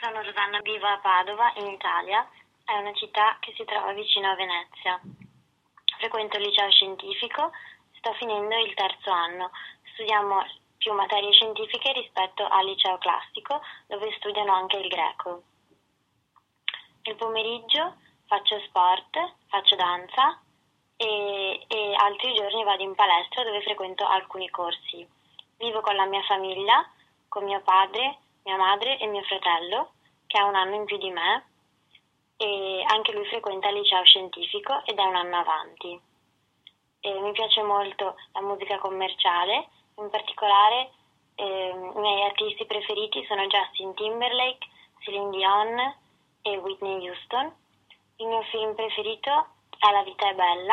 Sono Rosanna, vivo a Padova, in Italia. È una città che si trova vicino a Venezia. Frequento il liceo scientifico, sto finendo il terzo anno. Studiamo più materie scientifiche rispetto al liceo classico, dove studiano anche il greco. Nel pomeriggio faccio sport, faccio danza e altri giorni vado in palestra dove frequento alcuni corsi. Vivo con la mia famiglia, con mio padre, mia madre e mio fratello, che ha un anno in più di me, e anche lui frequenta il liceo scientifico ed è un anno avanti. Mi piace molto la musica commerciale, in particolare i miei artisti preferiti sono Justin Timberlake, Celine Dion e Whitney Houston. Il mio film preferito è La vita è bella.